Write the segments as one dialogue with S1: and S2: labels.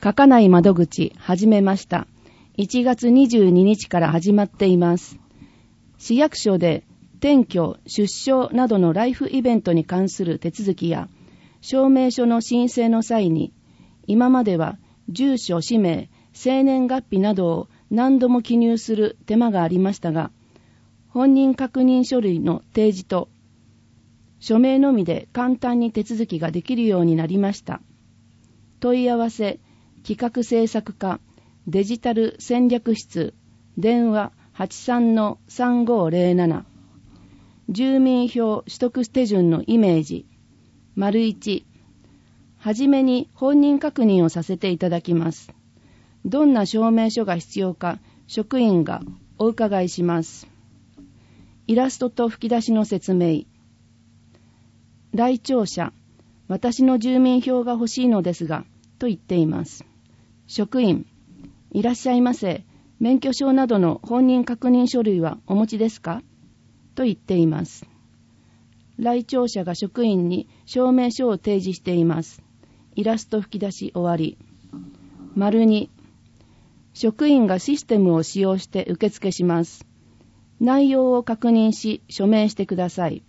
S1: 書かない窓口始めました。1月22日から始まっています。市役所で転居、出生などのライフイベントに関する手続きや証明書の申請の際に、今までは住所、氏名、生年月日などを何度も記入する手間がありましたが、本人確認書類の提示と署名のみで簡単に手続きができるようになりました。問い合わせ、企画制作課、デジタル戦略室、電話 83-3507、住民票取得手順のイメージ、1、はじめに本人確認をさせていただきます。どんな証明書が必要か、職員がお伺いします。イラストと吹き出しの説明。来庁者、私の住民票が欲しいのですが、と言っています。職員、いらっしゃいませ。免許証などの本人確認書類はお持ちですか？と言っています。来庁者が職員に証明書を提示しています。イラスト吹き出し終わり。2、職員がシステムを使用して受付します。内容を確認し署名してください。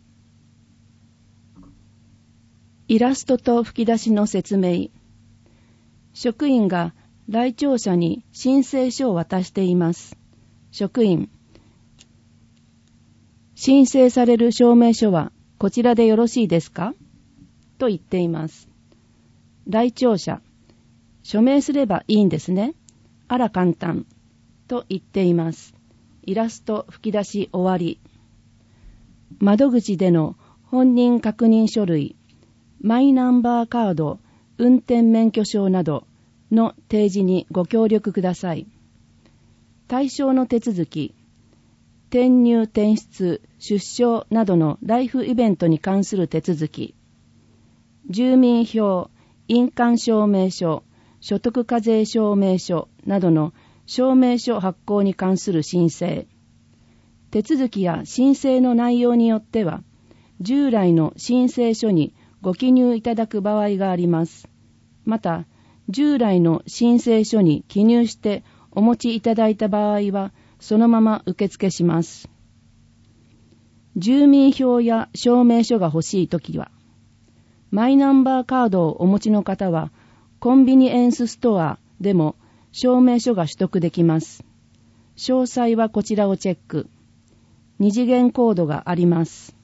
S1: イラストと吹き出しの説明。職員が来庁者に申請書を渡しています。職員、申請される証明書はこちらでよろしいですか？と言っています。来庁者、署名すればいいんですね。あら簡単。と言っています。イラスト吹き出し終わり。窓口での本人確認書類、マイナンバーカード、運転免許証などの提示にご協力ください。対象の手続き、転入転出、出生などのライフイベントに関する手続き、住民票、印鑑証明書、所得課税証明書などの証明書発行に関する申請、手続きや申請の内容によっては、従来の申請書にご記入いただく場合があります。また、従来の申請書に記入してお持ちいただいた場合は、そのまま受付します。住民票や証明書が欲しいときは、マイナンバーカードをお持ちの方は、コンビニエンスストアでも証明書が取得できます。詳細はこちらをチェック。二次元コードがあります。